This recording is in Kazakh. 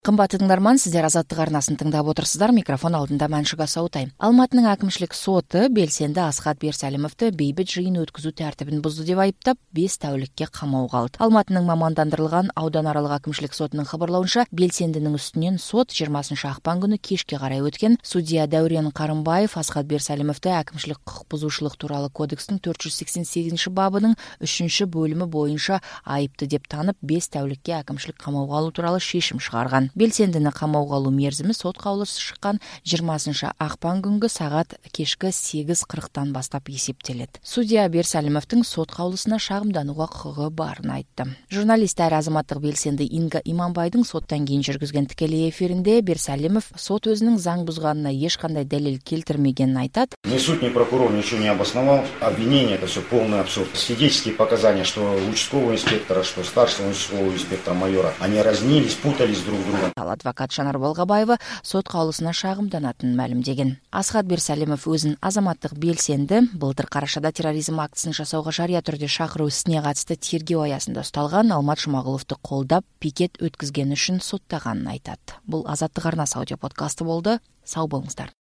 Қымбатты тыңдарман, сіздер Азаттық арнасын тыңдап отырсыздар. Микрофон алдында Мәншүк Асаутай. Алматының әкімшілік соты белсенді Асхат Берсалимовты бейбіт жиын өткізу тәртібін бұзды деп айыптап, 5 тәулікке қамауға алды. Алматының мамандандырылған ауданаралық әкімшілік сотының хабарлауынша, белсендінің үстінен сот 20 ақпан күні кешке қарай өткен. Судья Дәурен Қарымбаев Асхат Берсалимовты әкімшілік құқық бұзушылық туралы кодекстің 488 бабының 3 бөлімі бойынша айыпты деп танып, 5 тәулікке әкімшілік қамауға алу туралы шешім шығарған. Белсендіні қамауға алу мерзімі сот қаулысы шыққан 20 ақпан күнгі сағат кешкі 8:40-тан бастап есептеледі. Судья Берсалимовтың сот қаулысына шағымдануға құқығы барын айтты. Журналист әрі азаматтық белсенді Инга Иманбайдың соттан кейін жүргізген тікелей эфирінде Берсалимов сот өзінің заң бұзғанына ешқандай дәлел келтірмегенін айтады. Ни суд, ни прокурор ничего не обосновал. Обвинение — это все полный абсурд. Свидетельские показания, что участкового инспектора, что старшего участкового инспектора майора, они разнились, путались друг в друга. Ал адвокат Жанар Балғабаева сот қаулысына шағымданатынын мәлімдеген. Асхат Берсалимов өзін азаматтық белсенді былтыр қарашада терроризм актісін жасауға жария түрде шақыру ісіне қатысты тергеу аясында ұсталған Алмат Жұмағұловты қолдап пикет өткізгені үшін соттағанын айтады. Бұл Азаттық арнасы аудиоподкасты болды. Сау болыңыздар.